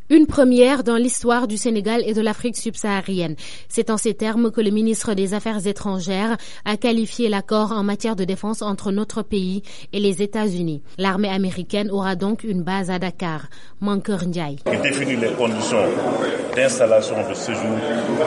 Une première dans l'histoire du Sénégal et de l'Afrique subsaharienne. C'est en ces termes que le ministre des Affaires étrangères a qualifié l'accord en matière de défense entre notre pays et les États-Unis. L'armée américaine aura donc une base à Dakar. Mankeur Ndiaye. Il définit les conditions d'installation de séjour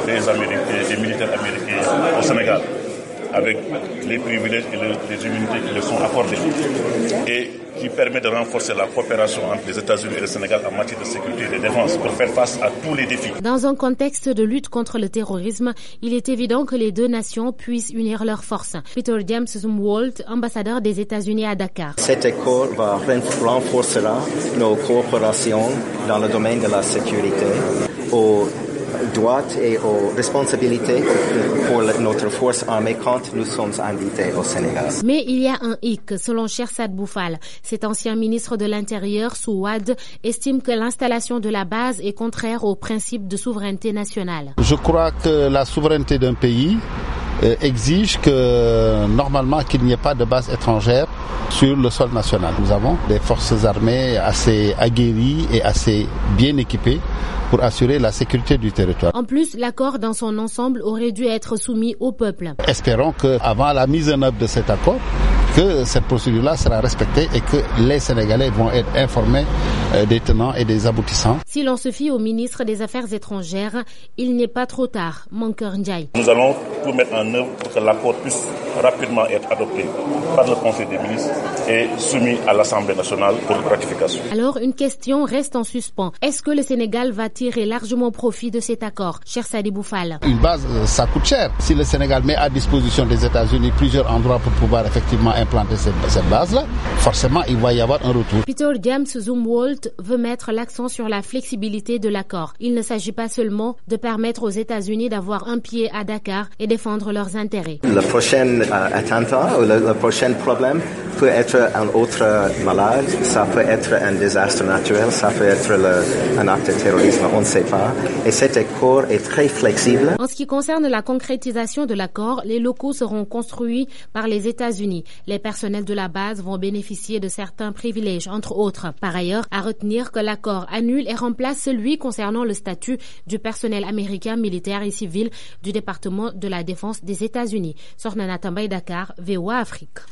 des militaires américains au Sénégal, avec les privilèges et les immunités qui leur sont accordées, et qui permet de renforcer la coopération entre les États-Unis et le Sénégal en matière de sécurité et de défense pour faire face à tous les défis. Dans un contexte de lutte contre le terrorisme, il est évident que les deux nations puissent unir leurs forces. Peter James Zumwalt, ambassadeur des États-Unis à Dakar. Cet accord renforcera nos coopérations dans le domaine de la sécurité, aux droits et aux responsabilités pour notre force armée quand nous sommes invités au Sénégal. Mais il y a un hic, selon Chersad Boufal. Cet ancien ministre de l'Intérieur, sous Wade, estime que l'installation de la base est contraire au principe de souveraineté nationale. Je crois que la souveraineté d'un pays exige que normalement qu'il n'y ait pas de base étrangère sur le sol national. Nous avons des forces armées assez aguerries et assez bien équipées pour assurer la sécurité du territoire. En plus, l'accord dans son ensemble aurait dû être soumis au peuple. Espérons qu'avant la mise en œuvre de cet accord, que cette procédure-là sera respectée et que les Sénégalais vont être informés des tenants et des aboutissants. Si l'on se fie au ministre des Affaires étrangères, il n'est pas trop tard. Mankeur Ndiaye. Nous allons tout mettre en œuvre pour que l'accord puisse rapidement être adopté par le Conseil des ministres et soumis à l'Assemblée nationale pour ratification. Alors, une question reste en suspens. Est-ce que le Sénégal va tirer largement profit de cet accord? Chersad Boufal. Une base, ça coûte cher. Si le Sénégal met à disposition des États-Unis plusieurs endroits pour pouvoir effectivement implanter cette base-là, forcément, il va y avoir un retour. Peter James Zumwalt veut mettre l'accent sur la flexibilité de l'accord. Il ne s'agit pas seulement de permettre aux États-Unis d'avoir un pied à Dakar et défendre leurs intérêts. Le prochain attentat ou le prochain problème peut être un autre malade, ça peut être un désastre naturel, ça peut être un acte de terrorisme, on ne sait pas. Et cet accord est très flexible. En ce qui concerne la concrétisation de l'accord, les locaux seront construits par les États-Unis. Les personnels de la base vont bénéficier de certains privilèges, entre autres. Par ailleurs, à retenir que l'accord annule et remplace celui concernant le statut du personnel américain, militaire et civil du département de la défense des États-Unis. Sornana Tambay, Dakar, VOA Afrique.